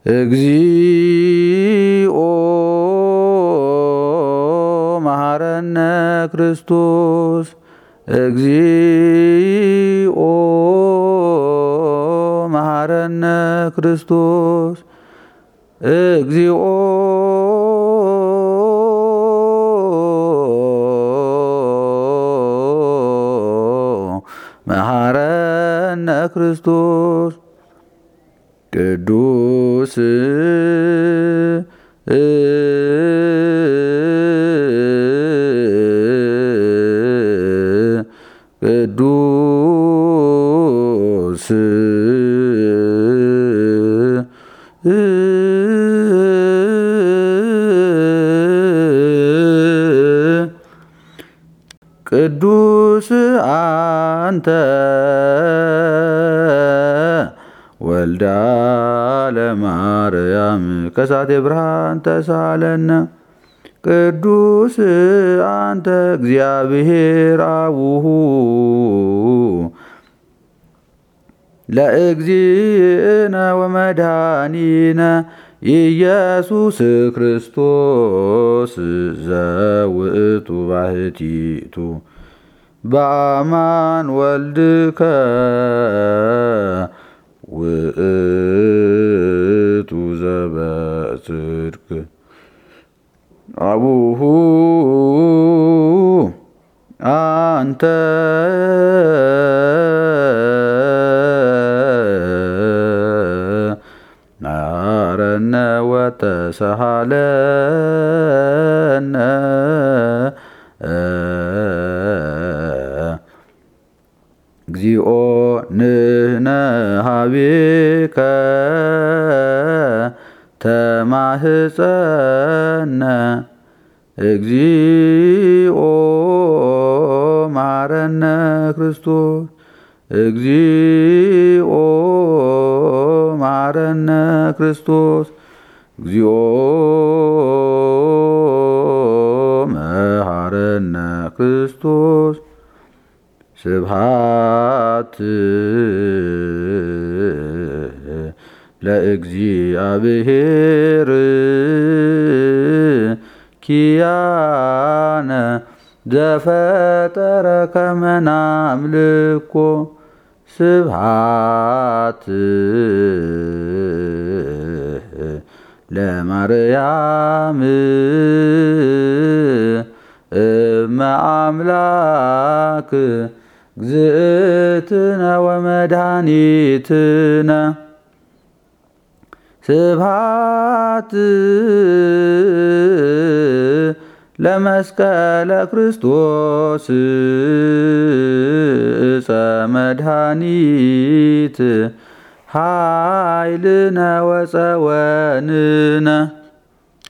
እግዚኦ መሐረነ ክርስቶስ እግዚኦ መሐረነ ክርስቶስ እግዚኦ መሐረነ ክርስቶስ ቅዱስ ቅዱስ ቅዱስ አንተ ወልዳ ለማርያም ከሳቴ ብርሃን ተሳለነ። ቅዱስ አንተ እግዚአብሔር አቡሁ ለእግዚእነ ወመድኃኒነ ኢየሱስ ክርስቶስ ዘውእቱ ባሕቲቱ በአማን ወልድከ ውእቱ ዘበጽድቅ አቡሁ አንተ መሐረነ ወተሳሃለነ እግዚኦ ንሕነ ኀቤከ ተማህፀነ እግዚኦ መሐረነ ክርስቶስ እግዚኦ መሐረነ ክርስቶስ እግዚኦ መሐረነ ክርስቶስ ስብሐት ለእግዚአብሔር ኪያነ ዘፈጠረ ከመ ናምልኮ ስብሐት ለማርያም እመ አምላክ እግዝእትነ ወመድኃኒትነ ስብሐት ለመስቀለ ክርስቶስ ዕፀ መድኃኒት ኃይልነ ወፀወንነ